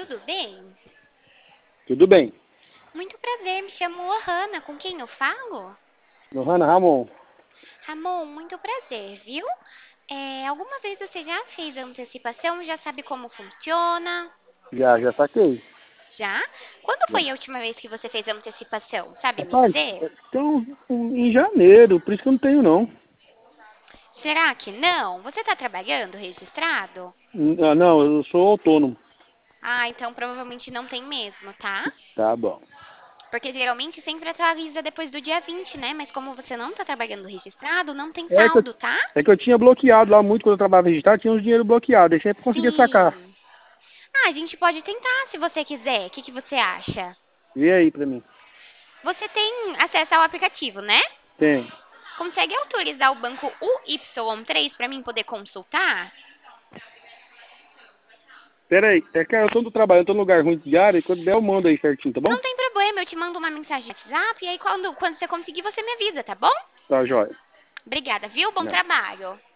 tudo bem? Tudo bem. Muito prazer, me chamo Lohana. Com quem eu falo? Lohana Ramon. Ramon, muito prazer, viu? Alguma vez você já fez a antecipação? Já sabe como funciona? Já saquei. Já? Quando Já. foi a última vez que você fez a antecipação? Sabe me Rapaz, dizer? então, em janeiro, por isso que eu não tenho, não. Será que não? Você está trabalhando registrado? Ah, não, eu sou autônomo. Ah, então provavelmente não tem mesmo, tá? Tá bom. Porque geralmente sempre atualiza depois do dia 20, né? Mas como você não está trabalhando registrado, não tem É que, eu, saldo, tá? é que eu tinha bloqueado lá muito quando eu trabalhava registrado, tinha uns dinheiro bloqueado, aí sempre conseguia sacar. Sim. Ah, a gente pode tentar se você quiser. O que que você acha? Vê aí pra mim. Você tem acesso ao aplicativo, né? Tem. Consegue autorizar o banco UY3 para mim poder consultar? Pera aí, é que eu tô no trabalho, eu tô num lugar ruim de área, e quando der eu mando aí certinho, tá bom? Não tem problema, eu te mando uma mensagem no WhatsApp e aí quando você conseguir você me avisa, tá bom? Tá, jóia. Obrigada, viu? Bom Não. trabalho.